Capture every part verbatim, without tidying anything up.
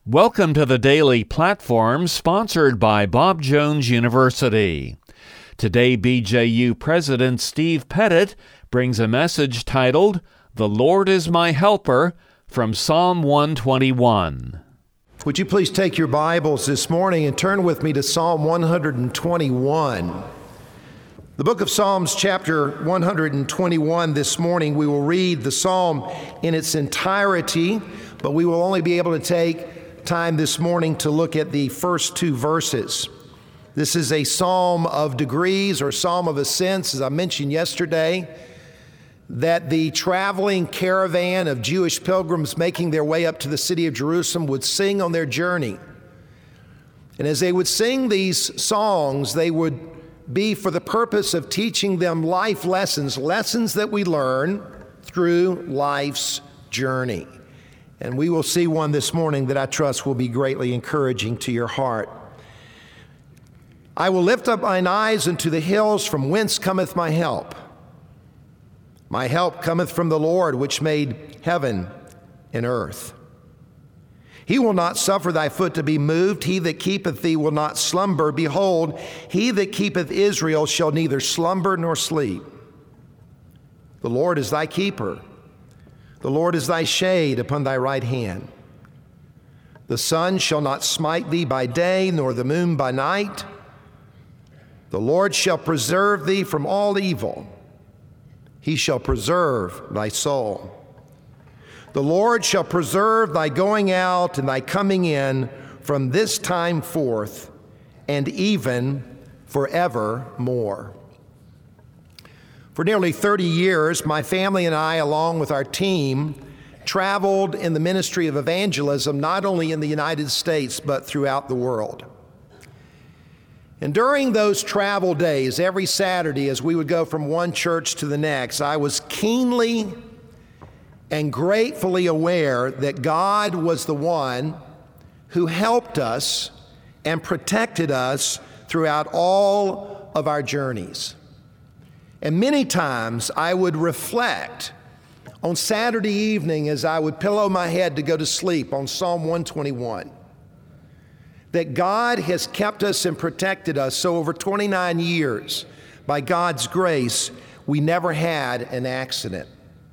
Welcome to the Daily Platform, sponsored by Bob Jones University. Today, B J U President Steve Pettit brings a message titled, "The Lord is My Helper," from Psalm one twenty-one. Would you please take your Bibles this morning and turn with me to Psalm one twenty-one. The book of Psalms, chapter one twenty-one, this morning we will read the psalm in its entirety, but we will only be able to take time this morning to look at the first two verses. This is a psalm of degrees, or psalm of ascents, as I mentioned yesterday, that the traveling caravan of Jewish pilgrims making their way up to the city of Jerusalem would sing on their journey. And as they would sing these songs, they would be for the purpose of teaching them life lessons, lessons that we learn through life's journey. And we will see one this morning that I trust will be greatly encouraging to your heart. I will lift up mine eyes unto the hills, from whence cometh my help. My help cometh from the Lord, which made heaven and earth. He will not suffer thy foot to be moved. He that keepeth thee will not slumber. Behold, he that keepeth Israel shall neither slumber nor sleep. The Lord is thy keeper. The Lord is thy shade upon thy right hand. The sun shall not smite thee by day, nor the moon by night. The Lord shall preserve thee from all evil. He shall preserve thy soul. The Lord shall preserve thy going out and thy coming in from this time forth and even forevermore. For nearly thirty years, my family and I, along with our team, traveled in the ministry of evangelism, not only in the United States, but throughout the world. And during those travel days, every Saturday, as we would go from one church to the next, I was keenly and gratefully aware that God was the one who helped us and protected us throughout all of our journeys. And many times I would reflect on Saturday evening as I would pillow my head to go to sleep on Psalm one twenty-one, that God has kept us and protected us. So over twenty-nine years, by God's grace, we never had an accident.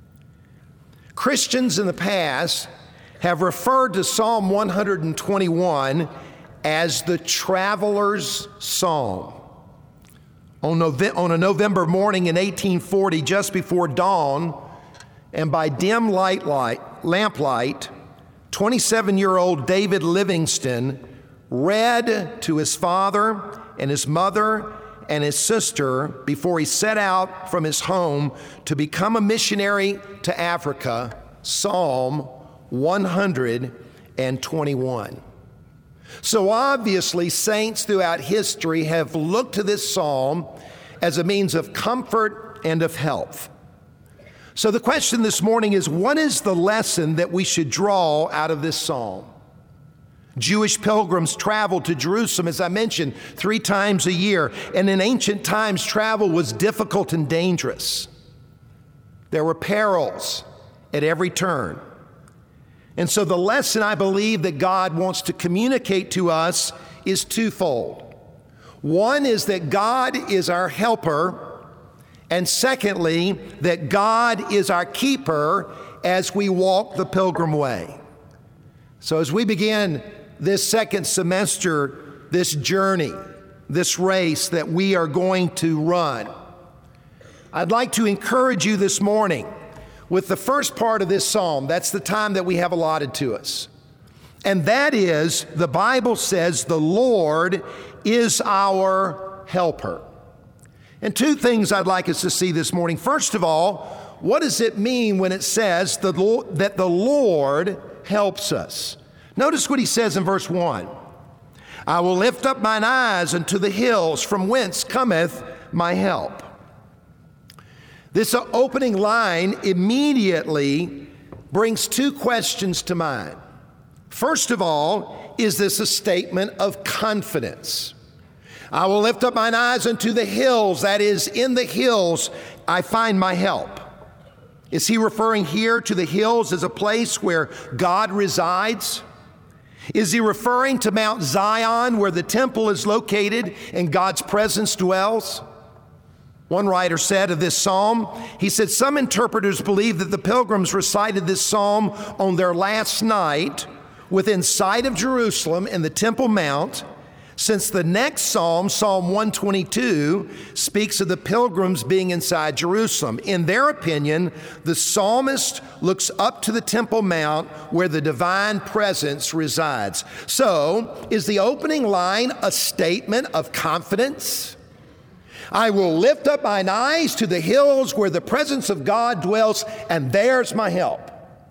Christians in the past have referred to Psalm one twenty-one as the traveler's psalm. On, Nove- on a November morning in eighteen forty, just before dawn, and by dim light, light lamplight, twenty-seven-year-old David Livingston read to his father and his mother and his sister before he set out from his home to become a missionary to Africa, Psalm one twenty-one. So obviously, saints throughout history have looked to this psalm as a means of comfort and of health. So the question this morning is, what is the lesson that we should draw out of this psalm? Jewish pilgrims traveled to Jerusalem, as I mentioned, three times a year. And in ancient times, travel was difficult and dangerous. There were perils at every turn. And so the lesson I believe that God wants to communicate to us is twofold. One is that God is our helper, and secondly, that God is our keeper as we walk the pilgrim way. So as we begin this second semester, this journey, this race that we are going to run, I'd like to encourage you this morning with the first part of this psalm. That's the time that we have allotted to us. And that is, the Bible says, the Lord is our helper. And two things I'd like us to see this morning. First of all, what does it mean when it says the Lord, that the Lord helps us? Notice what he says in verse one. I will lift up mine eyes unto the hills, from whence cometh my help. This opening line immediately brings two questions to mind. First of all, is this a statement of confidence? I will lift up mine eyes unto the hills, that is, in the hills I find my help. Is he referring here to the hills as a place where God resides? Is he referring to Mount Zion, where the temple is located and God's presence dwells? One writer said of this psalm, he said, some interpreters believe that the pilgrims recited this psalm on their last night within sight of Jerusalem in the Temple Mount, since the next psalm, Psalm one twenty-two, speaks of the pilgrims being inside Jerusalem. In their opinion, the psalmist looks up to the Temple Mount where the divine presence resides. So, is the opening line a statement of confidence? I will lift up mine eyes to the hills where the presence of God dwells, and there's my help.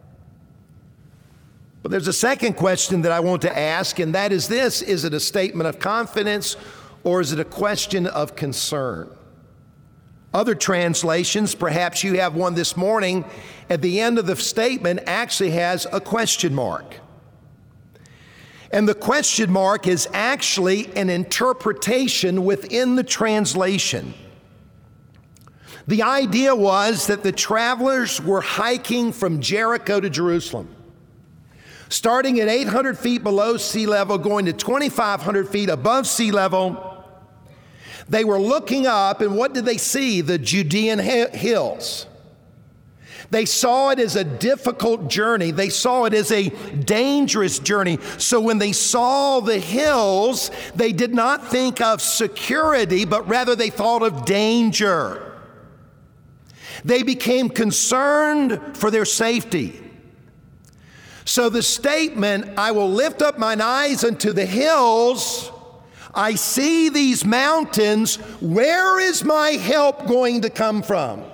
But there's a second question that I want to ask, and that is this: is it a statement of confidence or is it a question of concern? Other translations, perhaps you have one this morning, at the end of the statement actually has a question mark. And the question mark is actually an interpretation within the translation. The idea was that the travelers were hiking from Jericho to Jerusalem, starting at eight hundred feet below sea level, going to twenty-five hundred feet above sea level. They were looking up, and what did they see? The Judean hills. They saw it as a difficult journey. They saw it as a dangerous journey. So when they saw the hills, they did not think of security, but rather they thought of danger. They became concerned for their safety. So the statement, I will lift up mine eyes unto the hills, I see these mountains, where is my help going to come from?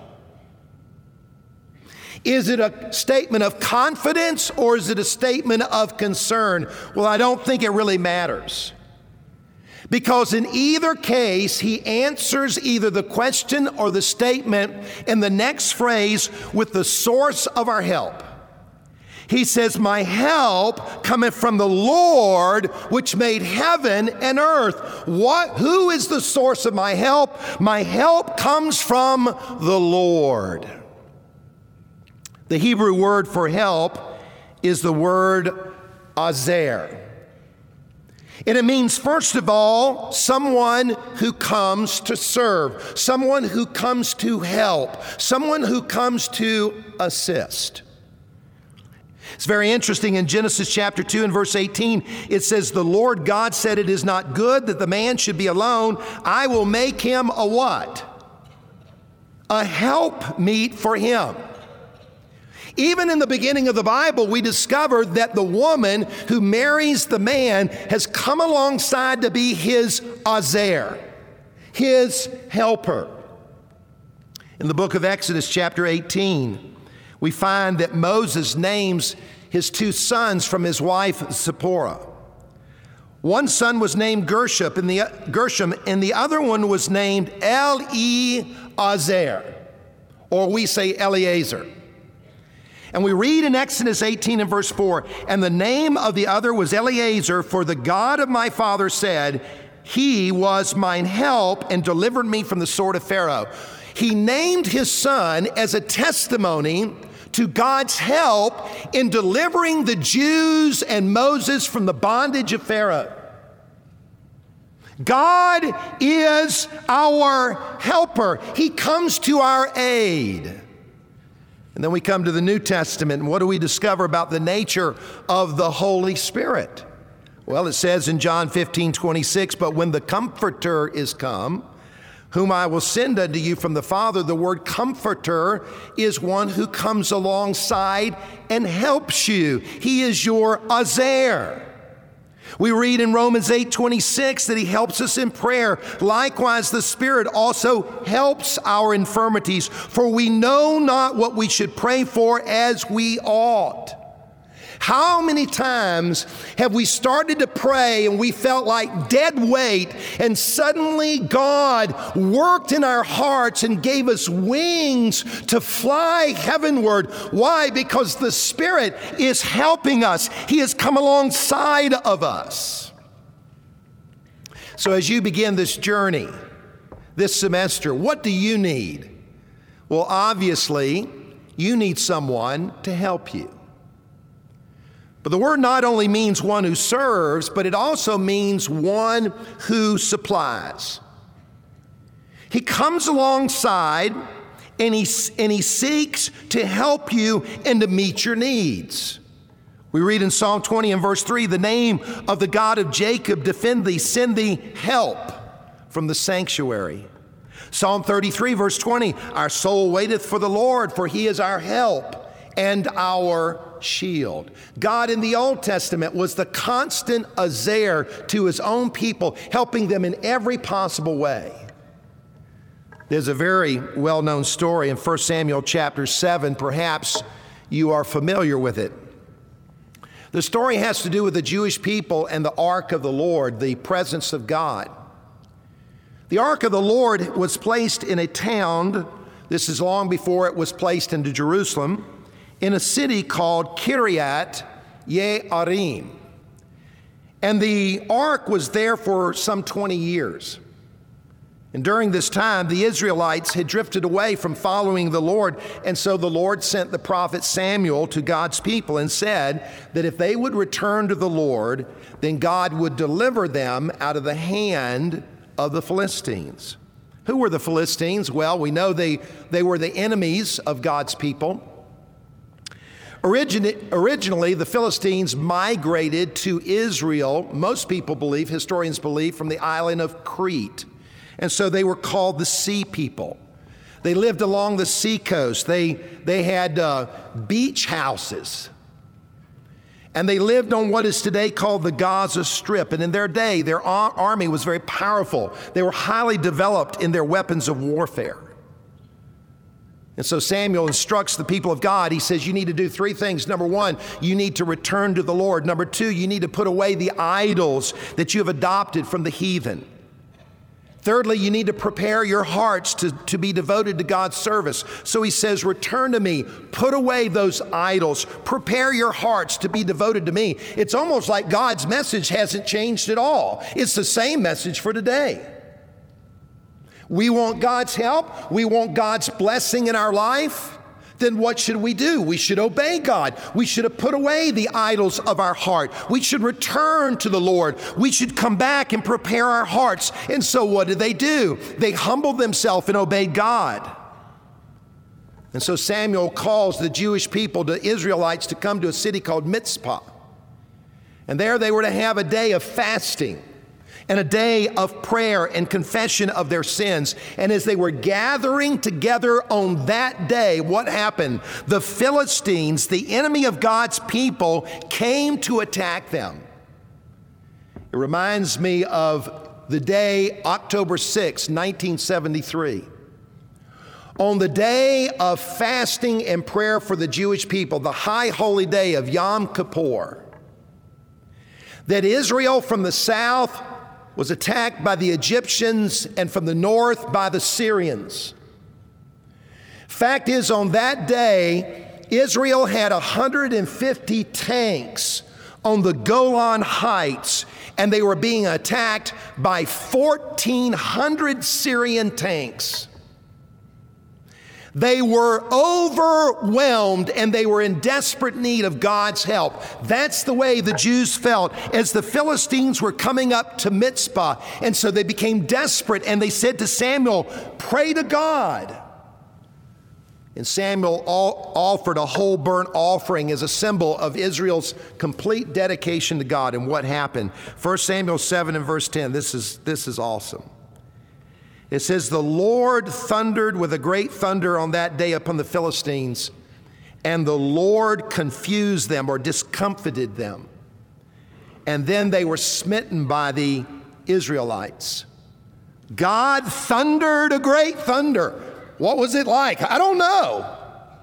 Is it a statement of confidence or is it a statement of concern? Well, I don't think it really matters. Because in either case, he answers either the question or the statement in the next phrase with the source of our help. He says, my help cometh from the Lord, which made heaven and earth. What? Who is the source of my help? My help comes from the Lord. The Hebrew word for help is the word azer. And it means, first of all, someone who comes to serve, someone who comes to help, someone who comes to assist. It's very interesting. In Genesis chapter two and verse eighteen, it says, the Lord God said, it is not good that the man should be alone. I will make him a what? A helpmeet for him. Even in the beginning of the Bible, we discovered that the woman who marries the man has come alongside to be his azer, his helper. In the book of Exodus chapter eighteen, we find that Moses names his two sons from his wife Zipporah. One son was named Gershom, and the, Gershom, and the other one was named Eliezer, or we say Eliezer. And we read in Exodus eighteen and verse four, and the name of the other was Eliezer, for the God of my father said, he was mine help and delivered me from the sword of Pharaoh. He named his son as a testimony to God's help in delivering the Jews and Moses from the bondage of Pharaoh. God is our helper. He comes to our aid. And then we come to the New Testament, and what do we discover about the nature of the Holy Spirit? Well, it says in John fifteen twenty-six, but when the Comforter is come, whom I will send unto you from the Father, the word comforter is one who comes alongside and helps you. He is your azer. We read in Romans eight twenty-six that he helps us in prayer. Likewise, the Spirit also helps our infirmities, for we know not what we should pray for as we ought. How many times have we started to pray and we felt like dead weight, and suddenly God worked in our hearts and gave us wings to fly heavenward? Why? Because the Spirit is helping us. He has come alongside of us. So as you begin this journey, this semester, what do you need? Well, obviously, you need someone to help you. But the word not only means one who serves, but it also means one who supplies. He comes alongside and he, and he seeks to help you and to meet your needs. We read in Psalm twenty and verse three, the name of the God of Jacob defend thee, send thee help from the sanctuary. Psalm thirty-three verse twenty, our soul waiteth for the Lord, for he is our help and our shield. God in the Old Testament was the constant azer to his own people, helping them in every possible way. There's a very well-known story in First Samuel chapter seven. Perhaps you are familiar with it. The story has to do with the Jewish people and the Ark of the Lord, the presence of God. The Ark of the Lord was placed in a town, this is long before it was placed into Jerusalem, in a city called Kiryat Yearim. And the ark was there for some twenty years. And during this time, the Israelites had drifted away from following the Lord. And so the Lord sent the prophet Samuel to God's people and said that if they would return to the Lord, then God would deliver them out of the hand of the Philistines. Who were the Philistines? Well, we know they, they were the enemies of God's people. Origin- originally, the Philistines migrated to Israel, most people believe, historians believe, from the island of Crete. And so they were called the Sea People. They lived along the seacoast. They, they had uh, beach houses. And they lived on what is today called the Gaza Strip. And in their day, their ar- army was very powerful. They were highly developed in their weapons of warfare. And so Samuel instructs the people of God. He says, you need to do three things. Number one, you need to return to the Lord. Number two, you need to put away the idols that you have adopted from the heathen. Thirdly, you need to prepare your hearts to, to be devoted to God's service. So he says, return to me, put away those idols, prepare your hearts to be devoted to me. It's almost like God's message hasn't changed at all. It's the same message for today. We want God's help. We want God's blessing in our life. Then what should we do? We should obey God. We should have put away the idols of our heart. We should return to the Lord. We should come back and prepare our hearts. And so what did they do? They humbled themselves and obeyed God. And so Samuel calls the Jewish people, the Israelites, to come to a city called Mizpah. And there they were to have a day of fasting and a day of prayer and confession of their sins. And as they were gathering together on that day, what happened? The Philistines, the enemy of God's people, came to attack them. It reminds me of the day, October sixth, nineteen seventy-three. On the day of fasting and prayer for the Jewish people, the high holy day of Yom Kippur, that Israel from the south was attacked by the Egyptians and from the north by the Syrians. Fact is, on that day, Israel had one hundred fifty tanks on the Golan Heights, and they were being attacked by fourteen hundred Syrian tanks. They were overwhelmed and they were in desperate need of God's help. That's the way the Jews felt as the Philistines were coming up to Mizpah. And so they became desperate and they said to Samuel, pray to God. And Samuel all offered a whole burnt offering as a symbol of Israel's complete dedication to God. And what happened? First Samuel seven and verse ten, this is, this is awesome. It says, the Lord thundered with a great thunder on that day upon the Philistines, and the Lord confused them or discomfited them. And then they were smitten by the Israelites. God thundered a great thunder. What was it like? I don't know.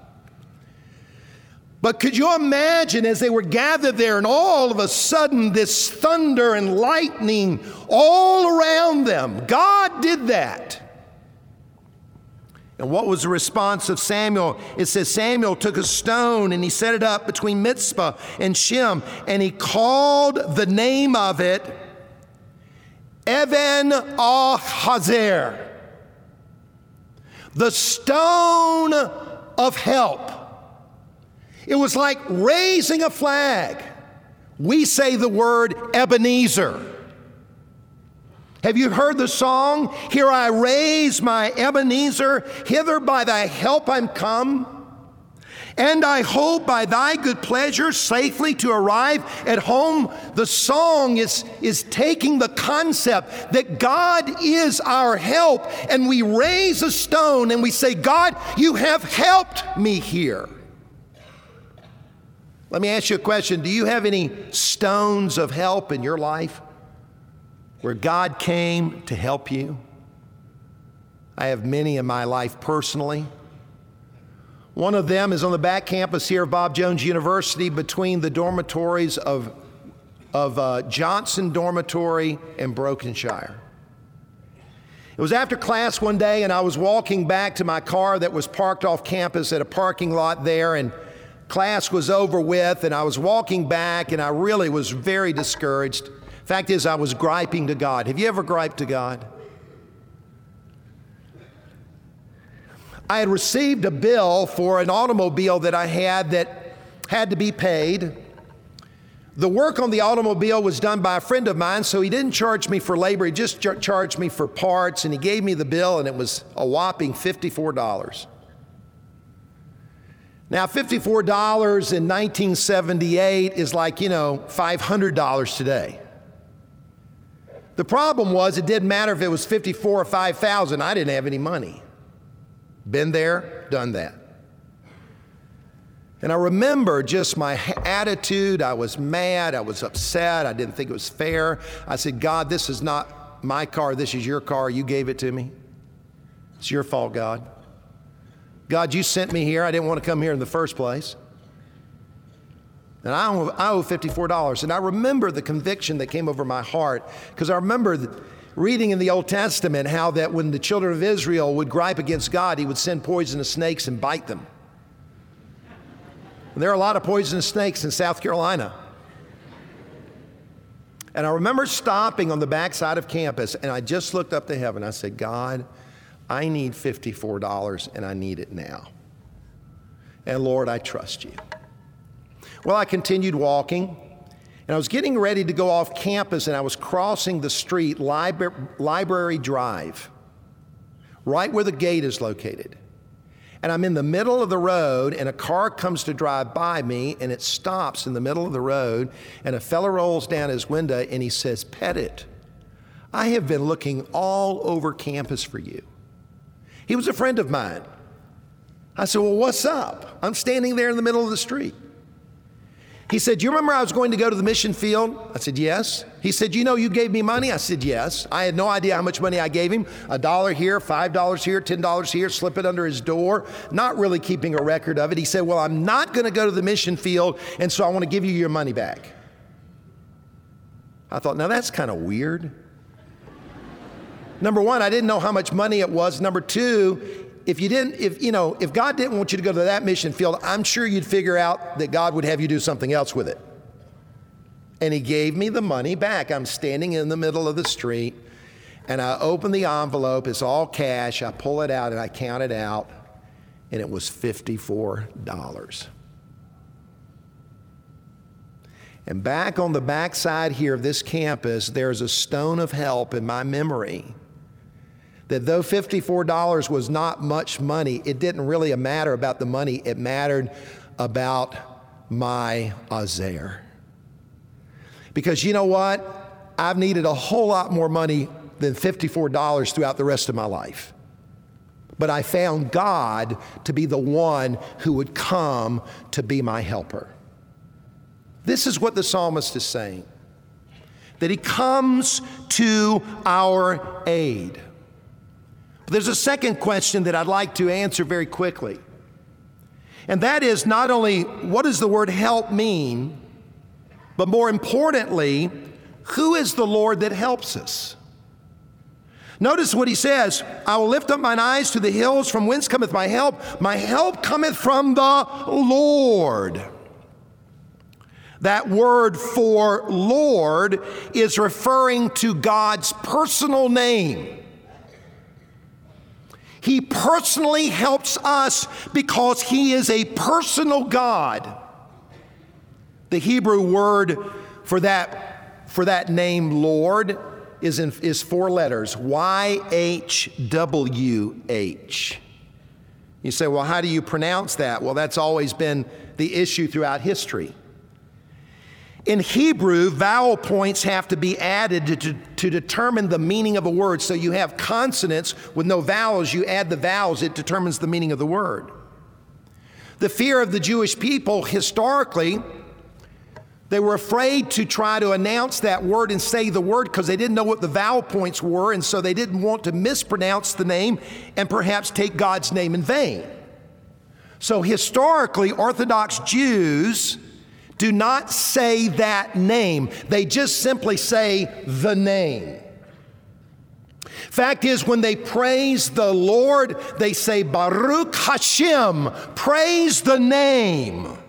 But could you imagine as they were gathered there and all of a sudden this thunder and lightning all around them? God did that. And what was the response of Samuel? It says Samuel took a stone and he set it up between Mizpah and Shem, and he called the name of it Even Ahazer, the stone of help. It was like raising a flag. We say the word Ebenezer. Have you heard the song, "Here I raise my Ebenezer, hither by thy help I'm come, and I hope by thy good pleasure safely to arrive at home"? The song is, is taking the concept that God is our help, and we raise a stone and we say, "God, you have helped me here." Let me ask you a question. Do you have any stones of help in your life where God came to help you? I have many in my life personally. One of them is on the back campus here of Bob Jones University, between the dormitories of, of uh, Johnson Dormitory and Brokenshire. It was after class one day, and I was walking back to my car that was parked off campus at a parking lot there, and class was over with, and I was walking back, and I really was very discouraged. Fact is, I was griping to God. Have you ever griped to God? I had received a bill for an automobile that I had that had to be paid. The work on the automobile was done by a friend of mine, so he didn't charge me for labor. He just ch- charged me for parts, and he gave me the bill, and it was a whopping fifty-four dollars. Now, fifty-four dollars in nineteen seventy-eight is like, you know, five hundred dollars today. The problem was, it didn't matter if it was fifty-four or five thousand. I didn't have any money. Been there, done that. And I remember just my attitude. I was mad. I was upset. I didn't think it was fair. I said, "God, this is not my car. This is your car. You gave it to me. It's your fault, God. God, you sent me here. I didn't want to come here in the first place. And I owe, I owe fifty-four dollars. And I remember the conviction that came over my heart, because I remember reading in the Old Testament how that when the children of Israel would gripe against God, he would send poisonous snakes and bite them. And there are a lot of poisonous snakes in South Carolina. And I remember stopping on the backside of campus, and I just looked up to heaven. I said, "God, I need fifty-four dollars, and I need it now. And Lord, I trust you." Well, I continued walking, and I was getting ready to go off campus, and I was crossing the street, Libra- Library Drive, right where the gate is located. And I'm in the middle of the road, and a car comes to drive by me, and it stops in the middle of the road, and a fellow rolls down his window, and he says, "Pettit, I have been looking all over campus for you." He was a friend of mine. I said, "Well, what's up?" I'm standing there in the middle of the street. He said, "Do you remember I was going to go to the mission field?" I said, "Yes." He said, "You know you gave me money?" I said, "Yes." I had no idea how much money I gave him. A dollar here, five dollars here, ten dollars here, slip it under his door, not really keeping a record of it. He said, "Well, I'm not going to go to the mission field, and so I want to give you your money back." I thought, now that's kind of weird. Number one, I didn't know how much money it was. Number two, if you didn't, if you know, if God didn't want you to go to that mission field, I'm sure you'd figure out that God would have you do something else with it. And he gave me the money back. I'm standing in the middle of the street, and I open the envelope. It's all cash. I pull it out, and I count it out, and it was fifty-four dollars. And back on the backside here of this campus, there's a stone of help in my memory that though fifty-four dollars was not much money, it didn't really matter about the money. It mattered about my azer. Because you know what? I've needed a whole lot more money than fifty-four dollars throughout the rest of my life. But I found God to be the one who would come to be my helper. This is what the psalmist is saying, that he comes to our aid. But there's a second question that I'd like to answer very quickly. And that is not only what does the word help mean, but more importantly, who is the Lord that helps us? Notice what he says, "I will lift up mine eyes to the hills, from whence cometh my help. My help cometh from the Lord." That word for Lord is referring to God's personal name. He personally helps us because he is a personal God. The Hebrew word for that, for that name Lord is, in, is four letters, Y H W H. You say, well, how do you pronounce that? Well, that's always been the issue throughout history. In Hebrew, vowel points have to be added to, to, to determine the meaning of a word. So you have consonants with no vowels, you add the vowels, it determines the meaning of the word. The fear of the Jewish people historically, they were afraid to try to announce that word and say the word because they didn't know what the vowel points were, and so they didn't want to mispronounce the name and perhaps take God's name in vain. So historically, Orthodox Jews do not say that name. They just simply say the name. Fact is, when they praise the Lord, they say Baruch Hashem, praise the name.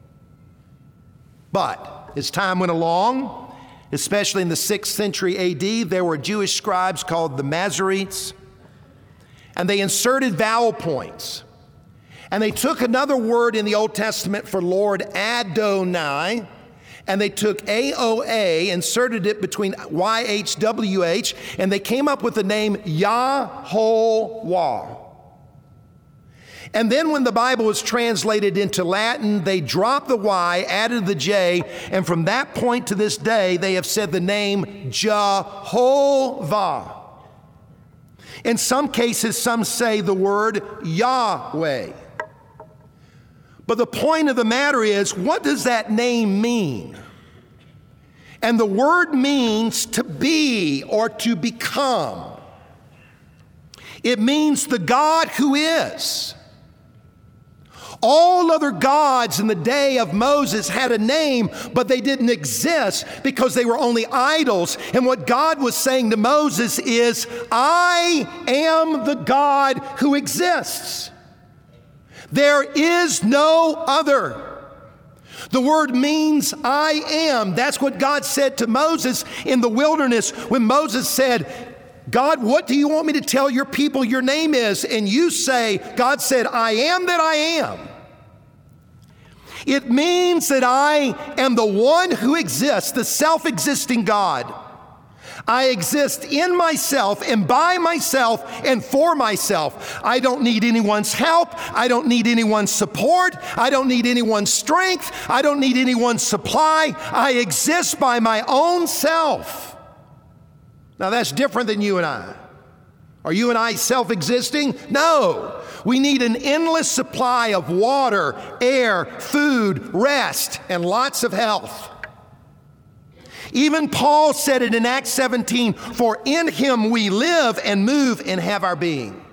But as time went along, especially in the sixth century A D, there were Jewish scribes called the Masoretes, and they inserted vowel points. And they took another word in the Old Testament for Lord, Adonai, and they took A O A, inserted it between Y H W H, and they came up with the name Yahweh. And then when the Bible was translated into Latin, they dropped the Y, added the J, and from that point to this day, they have said the name Jehovah. In some cases, some say the word Yahweh. But the point of the matter is, what does that name mean? And the word means to be or to become. It means the God who is. All other gods in the day of Moses had a name, but they didn't exist because they were only idols. And what God was saying to Moses is, I am the God who exists. There is no other. The word means I am. That's what God said to Moses in the wilderness when Moses said, God, what do you want me to tell your people your name is? And you say, God said, I am that I am. It means that I am the one who exists, the self-existing God. I exist in myself and by myself and for myself. I don't need anyone's help. I don't need anyone's support. I don't need anyone's strength. I don't need anyone's supply. I exist by my own self. Now that's different than you and I. Are you and I self-existing? No. We need an endless supply of water, air, food, rest, and lots of health. Even Paul said it in Acts seventeen, for in him we live and move and have our being.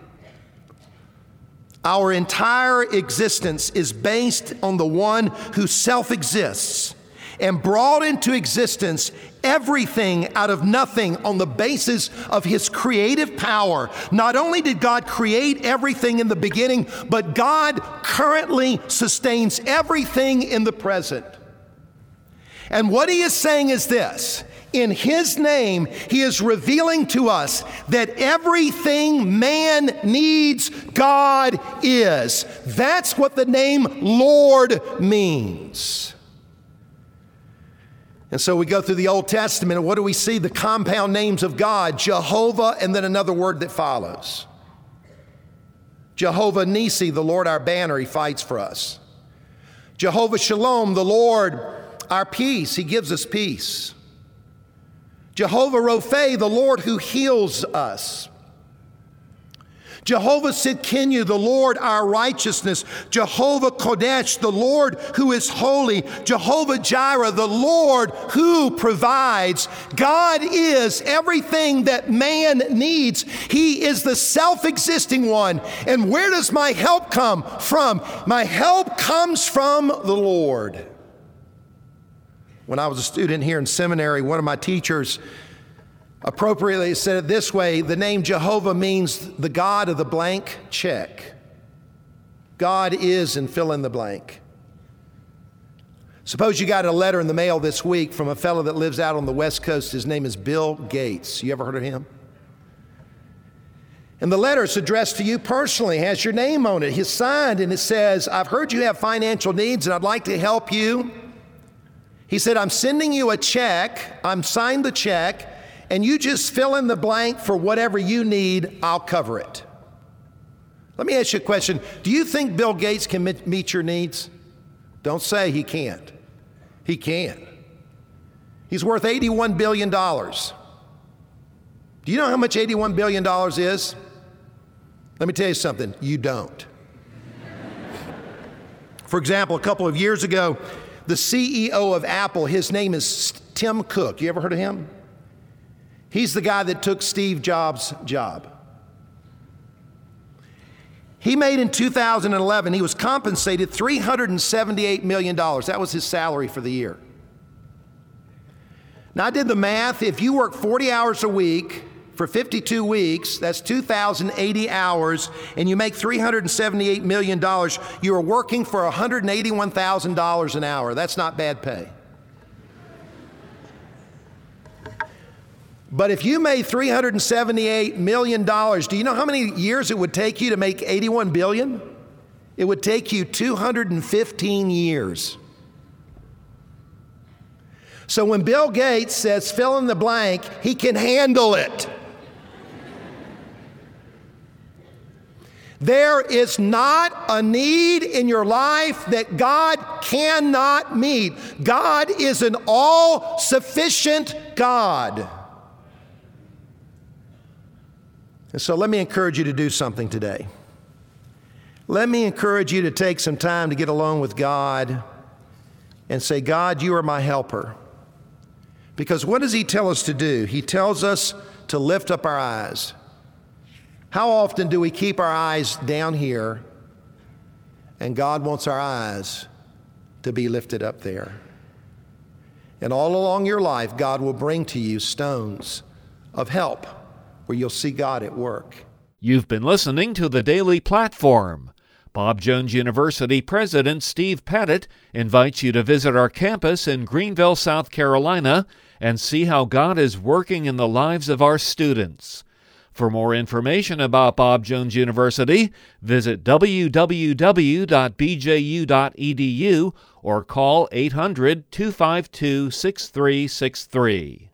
Our entire existence is based on the one who self-exists and brought into existence everything out of nothing on the basis of his creative power. Not only did God create everything in the beginning, but God currently sustains everything in the present. And what he is saying is this: in his name, he is revealing to us that everything man needs, God is. That's what the name Lord means. And so we go through the Old Testament, and what do we see? The compound names of God, Jehovah, and then another word that follows. Jehovah Nisi, the Lord our banner, he fights for us. Jehovah Shalom, the Lord our peace, he gives us peace. Jehovah Rophe, the Lord who heals us. Jehovah Sidkenu, the Lord our righteousness. Jehovah Kodesh, the Lord who is holy. Jehovah Jireh, the Lord who provides. God is everything that man needs. He is the self-existing one. And where does my help come from? My help comes from the Lord. When I was a student here in seminary, one of my teachers appropriately said it this way: the name Jehovah means the God of the blank check. God is, and fill in the blank. Suppose you got a letter in the mail this week from a fellow that lives out on the West Coast. His name is Bill Gates. You ever heard of him? And the letter is addressed to you personally, has your name on it. He's signed, and it says, I've heard you have financial needs, and I'd like to help you. He said, I'm sending you a check. I'm signed the check, and you just fill in the blank for whatever you need. I'll cover it. Let me ask you a question. Do you think Bill Gates can meet your needs? Don't say he can't. He can. He's worth eighty-one billion dollars. Do you know how much eighty-one billion dollars is? Let me tell you something. You don't. For example, a couple of years ago, the C E O of Apple, his name is Tim Cook. You ever heard of him? He's the guy that took Steve Jobs' job. He made in two thousand eleven, he was compensated three hundred seventy-eight million dollars. That was his salary for the year. Now, I did the math. If you work forty hours a week for fifty-two weeks, that's two thousand eighty hours, and you make three hundred seventy-eight million dollars, you are working for one hundred eighty-one thousand dollars an hour. That's not bad pay. But if you made three hundred seventy-eight million dollars, do you know how many years it would take you to make eighty-one billion dollars? It would take you two hundred fifteen years. So when Bill Gates says fill in the blank, he can handle it. There is not a need in your life that God cannot meet. God is an all-sufficient God. And so let me encourage you to do something today. Let me encourage you to take some time to get alone with God and say, God, you are my helper. Because what does he tell us to do? He tells us to lift up our eyes. How often do we keep our eyes down here, and God wants our eyes to be lifted up there? And all along your life, God will bring to you stones of help where you'll see God at work. You've been listening to The Daily Platform. Bob Jones University President Steve Pettit invites you to visit our campus in Greenville, South Carolina, and see how God is working in the lives of our students. For more information about Bob Jones University, visit w w w dot b j u dot e d u or call eight hundred, two five two, six three six three.